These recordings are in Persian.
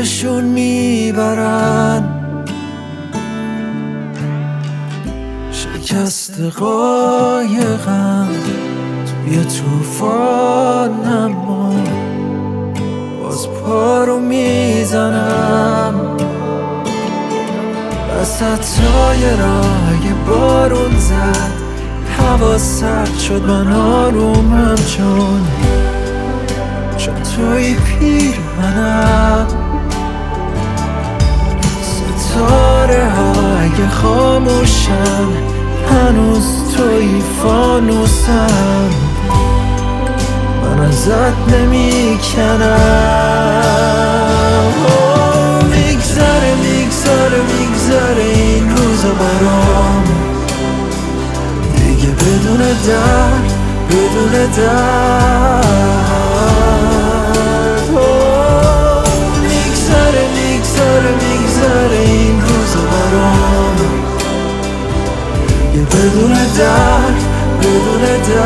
یادشون میبرن شکست قایقم توی توفان، اما باز پا رو میزنم وسط تایرای بارون زد، هوا سرد شد من آرومم چون توی پیرهنم. ستاره های خاموشن هنوز توی فانوسم، من ازت نمیکنم. میگذره میگذره میگذره این روزا برام دیگه بدون درد بدون درد. میگذره میگذره میگذره این روزا برام یه بدون درد بدون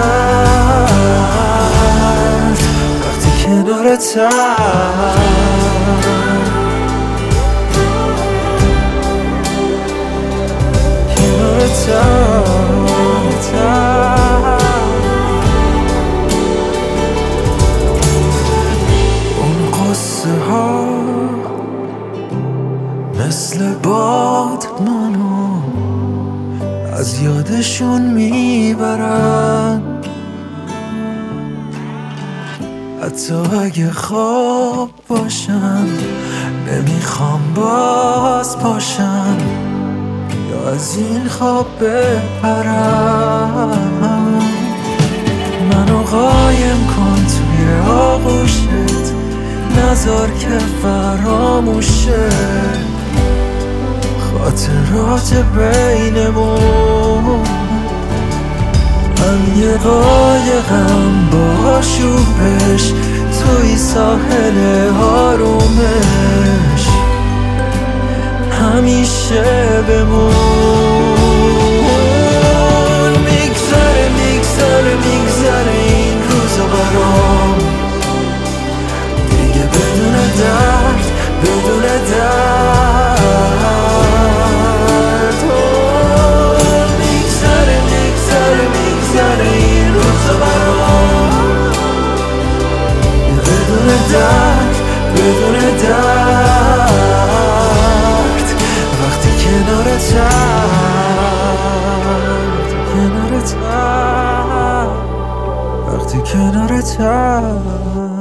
درد. وقتی کنارتم اون قصه ها مثل باد منو از یادشون میبرن، حتی اگه خواب باشم نمیخوام باز باشم یا از این خواب بپرم. منو قایم کن توی آغوشت، نذار که فراموشه خاطرات بینمون. من یه قایقم با آشوبش توی ساحل آرومش همیشه بمون. میگذره میگذره میگذره این روزا برام دیگه بدون درد بدون درد. میگذره میگذره میگذره این روزا برام بدون درد بدون درد. وقتی کنارتم وقتی کنارتم